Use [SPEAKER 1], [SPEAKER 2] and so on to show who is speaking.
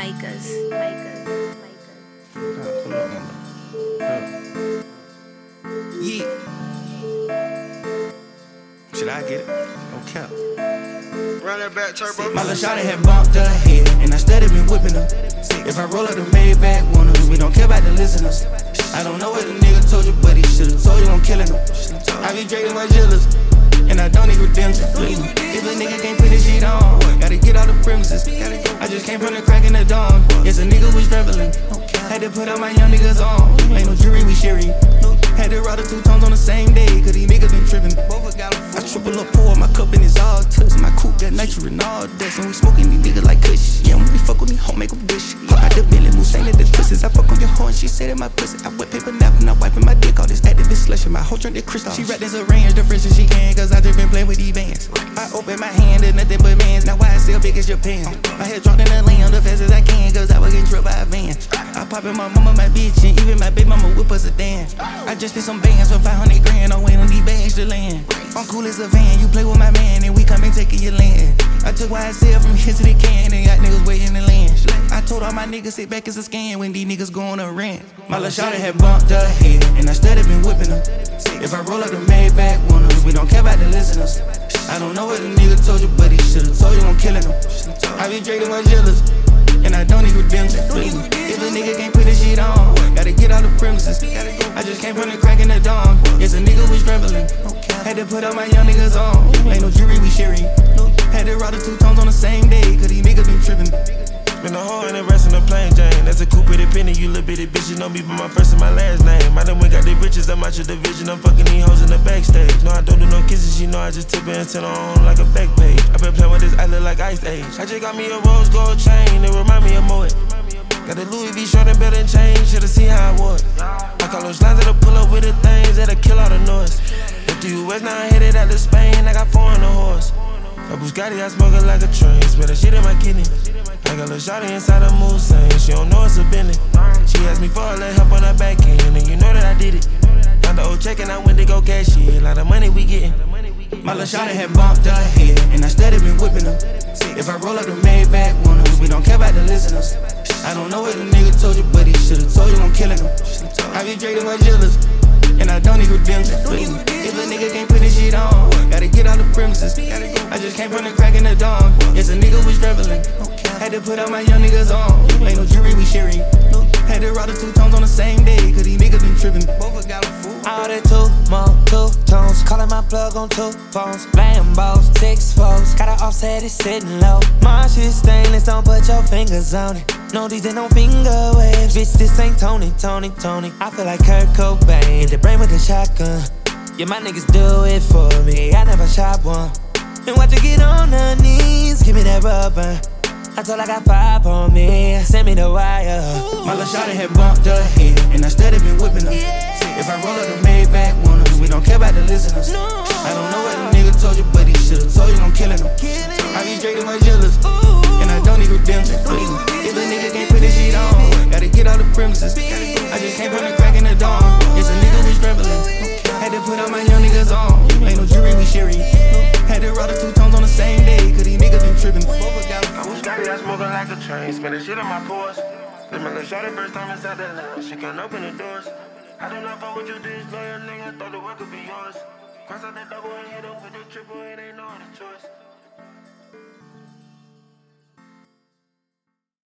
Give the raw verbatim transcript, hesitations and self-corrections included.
[SPEAKER 1] Micas, Micas, Micas.
[SPEAKER 2] Yeah. Should I get it? Okay.
[SPEAKER 3] Run that back, turbo.
[SPEAKER 2] My little shawty had bumped her head, and I steady been whipping her. If I roll up the Maybach, one of we don't care about the listeners. I don't know what the nigga told you, but he should've told you I'm killing him. I be drinking my jealous, and I don't need redemption. If a nigga can't put his shit on, gotta get out the premises. I just came from the crack in the dawn. Yes, a nigga was traveling. Had to put all my young niggas on. Ain't no jury, we sharing. Had to ride the two tones on the same day, cause these niggas been tripping. I triple up, pour my cup and it's all touch. My coupe got nitro and all that. And we smoking these niggas like kush. Yeah, when we fuck with me, home make them dish. Pop out the Bentley, Musain at the twists. I fuck on your hoe and she said it my pussy. I wet paper nap and I wiping my dick. All this activist slushing. My whole drink the crystal. She rapped this arrange the freshest she can, cause I just been playing with these bands. I open my hand to nothing but mans. Now why it's still big as Japan? My head dropped in the land the fast as I can, cause I was getting tripped by a van. I pop in my mama, my bitch, and even my baby mama whip us a dance. I just spent some bands for five hundred grand. I'm waiting on these bags to land. I'm cool as a van, you play with my man, and we come and taking your land. I took Y S L from here to the can, and got niggas waiting to land. I told all my niggas sit back as a scan when these niggas go on a rant. My little shawty had bumped her head, and I steady been whipping her. If I roll up the Maybach, one of we don't care about the listeners. I don't know what the nigga told you, but he should've told you I'm killing him. I be drinking my jealous, and I don't need redemption. If a nigga can't put his shit on, gotta get out the premises. I just came from the crack in the dawn. Yes, a nigga was traveling. Had to put all my young niggas on. Ain't no jury, we sharing. Had to ride the two tones on the same day, cause these niggas been tripping.
[SPEAKER 4] Been a hoe and the rest in the plain Jane. That's a coupe with a penny, you little bitty bitch. You know me by my first and my last name. I done went got the riches, I'm out your division. I'm fucking these hoes in the backstage. No, I don't do no kisses, you know I just tip it and turn on like a back page. I been playing with this, I look like Ice Age. I just got me a rose gold chain, it remind me of Moet. Got the Louis V shirt and belt and chain, should've seen how I was. I call those lines that'll pull up with the things that'll kill all the noise. If the U S now I hit it out to Spain, I got four on the horse. A Bugatti, I smoke it like a train, smell that shit in my kidney. I got a little shawty inside a Musain, she don't know it's a Bentley. She asked me for a little help on her back end, and you know that I did it. Got the old check and I went to go cash it, a lot of money we getting.
[SPEAKER 2] My little shawty had bumped her head, and I steady been whipping her. If I roll up the Maybach, one of we don't care about the listeners. I don't know what the nigga told you, but he should've told you I'm killing him. I be drinking my jealous, and I don't need redemption. If a nigga can't put his shit on, gotta get out the premises. I just came from the crack in the dawn. Yes, a nigga was traveling. Had to put all my young niggas on. Ain't no jury, we sharing. Had to ride the two tones on the same day, cause these niggas been tripping. Both got a fool.
[SPEAKER 5] All that two more two tones, calling my plug on two phones. Lambos, six foes, gotta offset it sitting low. My shit stainless, don't put your fingers on it. No, these ain't no finger waves, bitch, this ain't Tony, Tony, Tony. I feel like Kurt Cobain, the brain with a shotgun. Yeah, my niggas do it for me, I never shot one. And watch her get on her knees, give me that rubber. I told her I got five on me, send me the wire.
[SPEAKER 2] My little shawty had bumped her head, and I steady been whipping her. If I roll up the Maybach, one of we don't care about the listeners. I don't know what the nigga told you, but he should've told you I'm killing him. I be drinking my jealous, and I don't need redemption. If a nigga can't put his shit on, gotta get out the premises. I just came from the crack in the dawn. Yes, a nigga was traveling. Had to put all my young niggas on. Ain't no jury, we sharing. Had to ride the two tones on the same day, cause these niggas been tripping.
[SPEAKER 4] I was Scotty, I smoking like a train, spinning shit in my pores. This my little shawty first time inside the lounge, she can't open the doors. I do not fuck with you, this loyal nigga, thought the work could be yours. Cross out that double and hit up with the triple, it ain't no other choice.